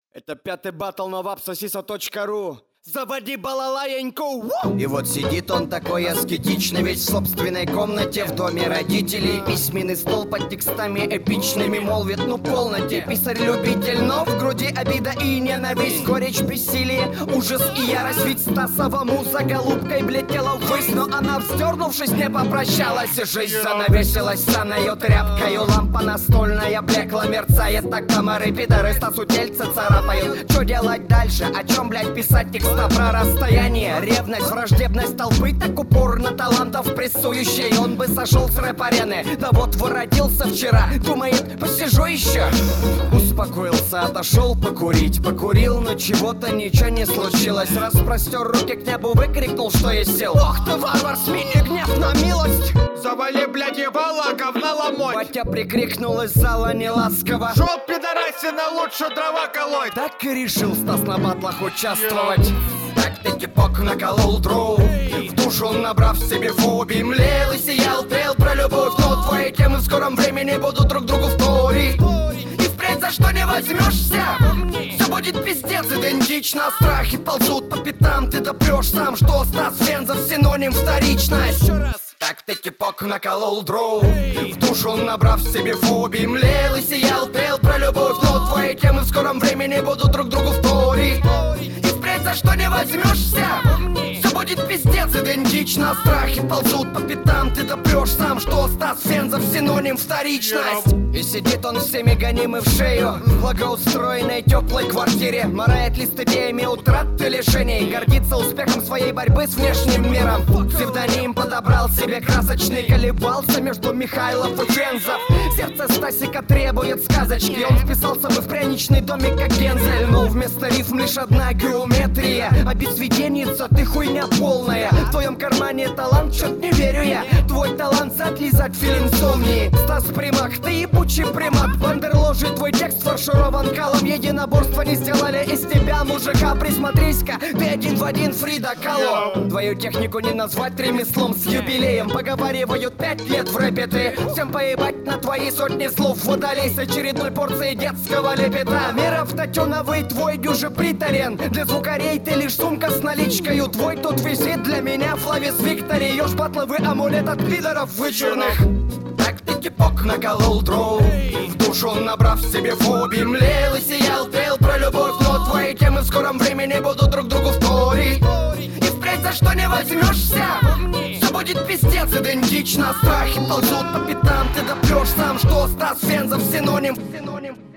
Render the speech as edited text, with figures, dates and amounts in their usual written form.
Это пятый батл на vapsosisa.ru. Заводи балалаеньку! И вот сидит он такой аскетичный, весь в собственной комнате в доме родителей. Письменный стол под текстами эпичными молвит, ну полноте. Писарь-любитель, но в груди обида и ненависть, горечь, бессилие, ужас и ярость. Ведь Стасова муза голубкой влетела ввысь, но она, вздернувшись, не попрощалась. И жизнь занавесилась саною тряпкою, лампа настольная блекла, мерцает, так комары, пидоры, Стасу тельце царапают. Что делать дальше? О чем, блядь, писать текст? Про расстояние, ревность, враждебность толпы, так упорно талантов прессующий. Он бы сошел с рэп-арены, да вот воротился вчера, думает, посижу еще. Успокоился, отошел покурить, покурил, но чего-то ничего не случилось. Распростер руки к небу, выкрикнул, что есть сил. Ох ты, варвар, смени гнев на милость! Завали, блядь, ебала, говна ломоть! Батя прикрикнул из зала неласково. Шел, пидорасина, лучше дрова колоть! Так и решил Стас на батлах участвовать. Так ты типок наколол дров, в душу набрав себе фобий, млел и сиял, пел про любовь. Но твои темы в скором времени будут друг другу вторить. И впредь за что не возьмешься, все будет пиздец идентично. Страхи ползут по пятам, ты допрешь сам, что Стас Вензов синоним вторичность. Еще раз. Так ты типок наколол дров, в душу набрав себе фобий, млел и сиял, пел про любовь. Но твои темы в скором времени будут друг другу вторить. И впредь за что не возьмешься, все будет пиздец идентично. Страхи ползут по пятам, ты допрешь сам, что Стас Вензов синоним вторичность. И сидит он всеми гонимый в шею в благоустроенной теплой квартире, морает лист идеями утрат и лишений, гордится успехом своей борьбы с внешним миром. Псевдоним подобрал себе красочный, колебался между Михайлов и Вензов. Сердце Стасика требует сказочки, он вписался бы в пряничный домик, как Гензель. Но вместо рифм лишь одна геометрия. Обесцветенница, ты хуйня полная. В твоем кармане талант, чё-то не верю я. Твой талант отлизать филинсомнии. Стас Примак, ты ебучий примат. Бандерложи, твой текст фарширован калом. Единоборства не сделали из тебя мужика. Присмотрись-ка, ты один в один Фрида Кало. Твою технику не назвать ремеслом. С юбилеем поговаривают 5 лет в рэпе ты. Всем поебать на твои сотни слов. Водолей с очередной порцией детского лепета. Миров татюновый, твой дюже приторен. Для звукарей ты лишь сумка с наличкою. Твой тут висит для меня Флавис Виктори. Ёж батловый амулет от пидоров вычурных. Так ты типок наколол дров, в душу набрав себе фобий, млел и сиял, пел про любовь. Но твои темы в скором времени будут друг другу вторить. И впредь за что не возьмешься, все будет пиздец идентично. Страхи ползут по пятам, ты допрешь сам, что Стас Вензов синоним.